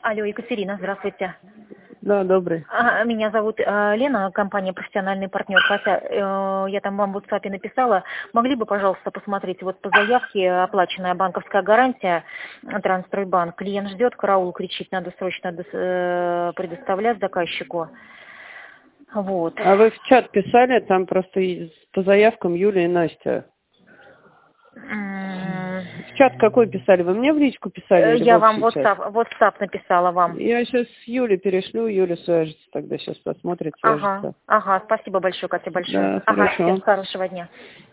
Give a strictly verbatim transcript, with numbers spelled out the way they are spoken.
Алло, Екатерина, здравствуйте. Да, добрый. А, Меня зовут э, Лена, компания «Профессиональный партнер». Хотя э, я там вам в WhatsApp написала. Могли бы, пожалуйста, посмотреть вот по заявке оплаченная банковская гарантия Трансстройбанк. Клиент ждет, караул кричит, надо срочно дос- э, предоставлять заказчику. Вот. А вы в чат писали, там просто и по заявкам Юля и Настя. М, В чат какой писали? Вы мне в личку писали э, или в Я вам общий чат? WhatsApp, WhatsApp написала вам. Я сейчас с Юлей перешлю, Юля свяжется, тогда сейчас посмотрит, Ага, свяжется. ага, спасибо большое, Катя, большое. Да, Ага, всем хорошо. хорошего дня.